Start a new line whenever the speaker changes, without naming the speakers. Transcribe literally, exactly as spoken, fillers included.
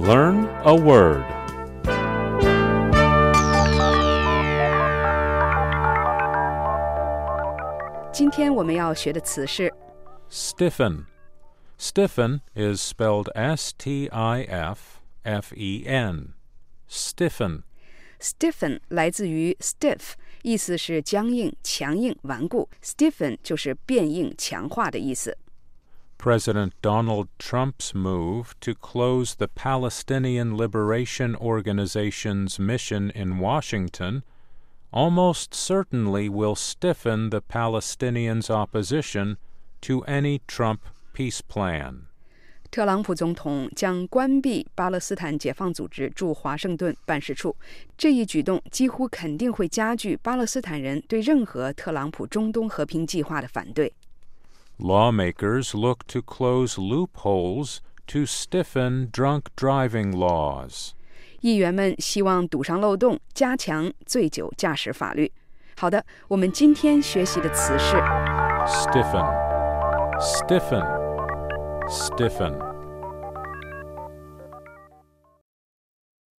Learn a word.
Today 今天我们要学的词是
Stiffen. Stiffen is spelled S T I F F E N. Stiffen.
Stiffen 来自于 stiff， 意思是僵硬、强硬、顽固。Stiffen 就是变硬、强化的意思。
President Donald Trump's move to close the Palestinian Liberation Organization's mission in Washington almost certainly will stiffen the Palestinians' opposition to any Trump peace plan.
特朗普总统将关闭巴勒斯坦解放组织驻华盛顿办事处，这一举动几乎肯定会加剧巴勒斯坦人对任何特朗普中东和平计划的反对。
Lawmakers look to close loopholes to stiffen drunk driving laws.
议员们希望堵上漏洞，加强醉酒驾驶法律。好的，我们今天学习的词是
Stiffen. Stiffen. Stiffen.